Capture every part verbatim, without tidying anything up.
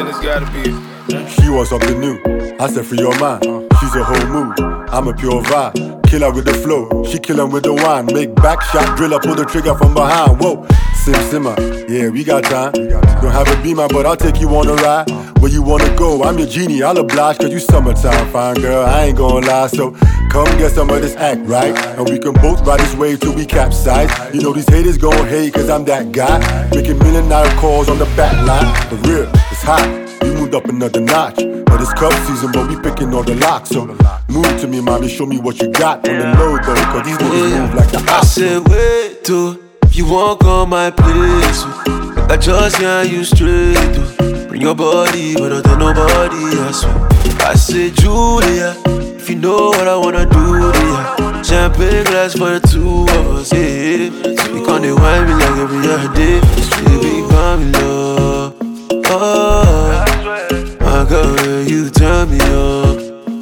man, it's gotta be. She wants something new. I said free your mind. She's a whole mood. I'm a pure vibe. Kill her with the flow. She kill him with the wine. Make back shot, drill her, pull the trigger from behind. Whoa, sim simmer. Yeah, we got time. Don't have a beamer, but I'll take you on a ride. Where you wanna go? I'm your genie. I'll oblige, cause you summertime fine girl. I ain't gonna lie, so come get some of this act right. And we can both ride this wave till we capsize. You know these haters gon' hate, cause I'm that guy. Making million dollar calls on the back line. For real, it's hot. We moved up another notch. But it's cup season, but we picking all the locks. So move to me, mommy, show me what you got on the low though, cause these niggas move like the I said, wait, to if you walk on my place, I just can't you straight to bring your body, but not tell nobody, I swear. I said, Julia, if you know what I wanna do, yeah. Champagne glass for the two of us, yeah. You can't wine me like every other day. Baby, come in love, oh. My girl, you turn me on.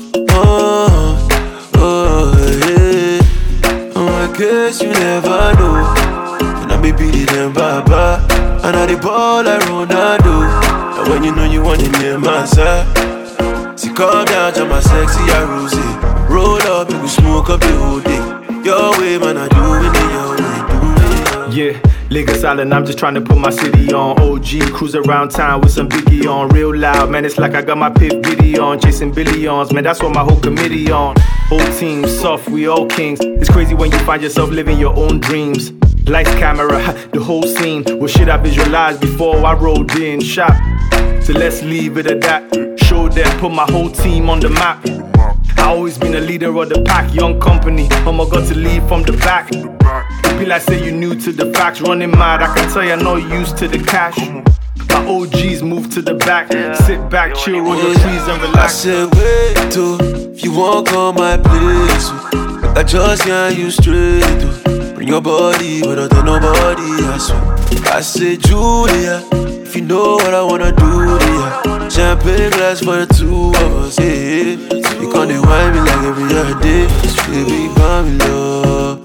Oh, oh, yeah. Oh, I guess you never know. And I be beating them, baba. And I the ball like Ronaldo. And when you know you want it near my side, see, calm down to my sexy rose. Roll up and we smoke up the whole day. Your way, man, I do it in your way, do it. Yeah. Lagos Island, I'm just trying to put my city on. O G, cruise around town with some Biggie on. Real loud, man, it's like I got my Pip Diddy on. Chasing billions, man, that's what my whole committee on. Whole team, soft, we all kings. It's crazy when you find yourself living your own dreams. Lights, camera, the whole scene. Well, shit I visualized before I rolled in. Shop, so let's leave it at that. Show them, put my whole team on the map. I always been a leader of the pack, young company. Oh my God, to lead from the back. Be like say you new to the facts, running mad. I can tell you're not used to the cash. My O Gs move to the back, sit back, chill, roll your trees and relax. I said wait to if you walk on my place, I just can't you straight to bring your body, but not tell nobody, I swear. I said Julia, if you know what I wanna do, yeah. Champagne glass for the two of us, yeah. You can't wine me like every other day. Baby, buy me love,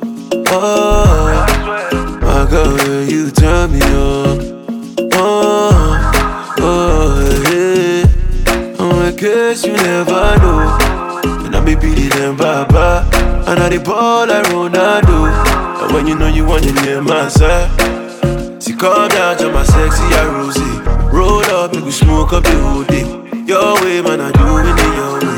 oh, my girl, you turn me on. Oh, oh, yeah. Oh, I guess you never know. And I be beating them, baba. And I the ball like Ronaldo. And when you know you want it near my side, see, calm down to my sexy rose. Roll up and we smoke up the whole day. Your way, man, I do it in your way.